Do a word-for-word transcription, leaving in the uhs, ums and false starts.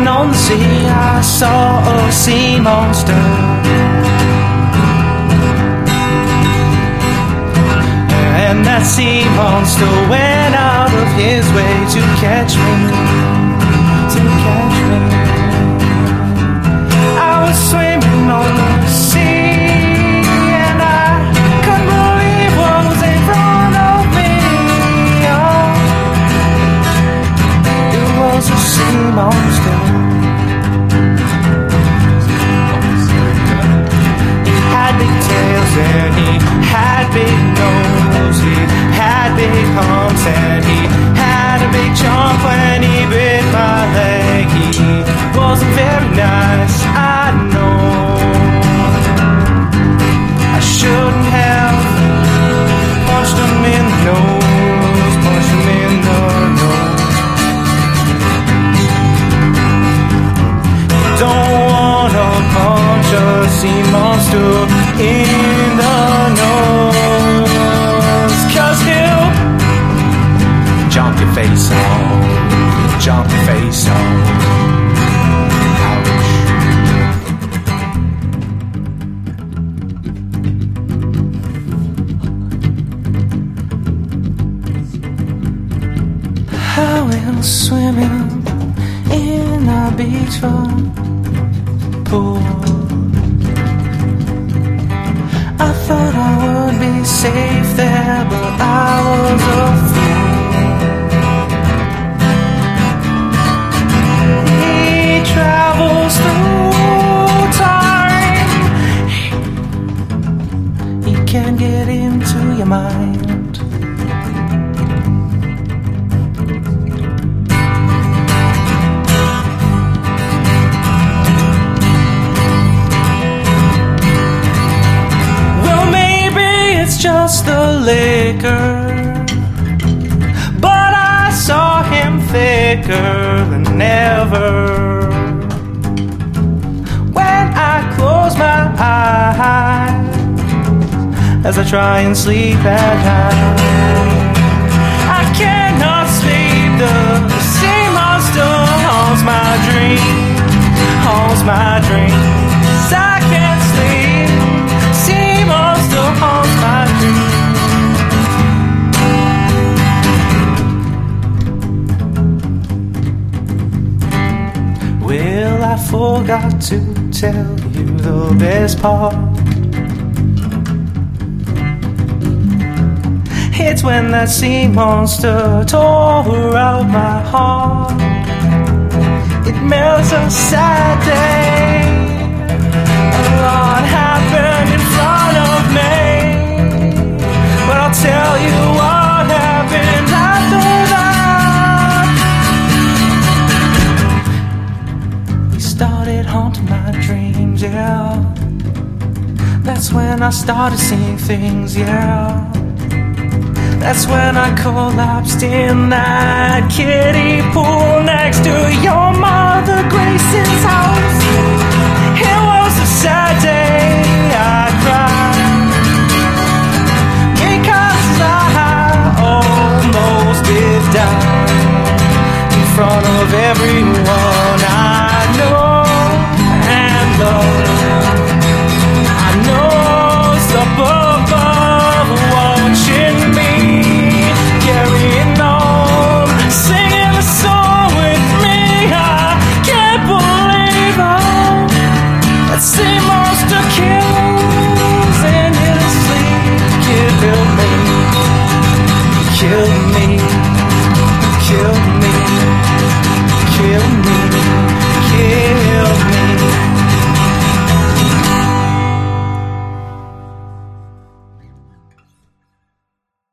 on the sea I saw a sea monster. And that sea monster went out of his way to catch me, to catch me. I was swimming on the sea and I couldn't believe what was in front of me. Oh, it was a sea monster. He had big tails and he had big nose. He had big humps and he had a big chomp when he bit my leg. He wasn't very nice, I know. I shouldn't have punched him in the nose, punched him in the nose. Don't wanna punch a sea monster in the nose, 'cause he'll jump your face off, jump your face off. Ouch. I went swimming in a beachfront pool. I thought I would be safe there, but I was a fool. He travels through time. He can get into your mind. Just the liquor, but I saw him thicker than ever. When I close my eyes as I try and sleep at night, I cannot sleep. The sea monster haunts my dreams, haunts my dreams. I can't sleep. Sea monster haunts my dreams. Well, I forgot to tell you the best part. It's when that sea monster tore out my heart. It melts a sad day. A lot happened in front of me, but I'll tell you what happened after that. He started haunting my dreams, yeah. That's when I started seeing things, yeah. That's when I collapsed in that kiddie pool next to your mother Grace's house. It was a sad day, I cried, because I almost did die in front of everyone I know and love. I know it's above watching me carrying on, singing a song with me. I can't believe how that sea monster kills, and it'll sleep, killed me, killed me.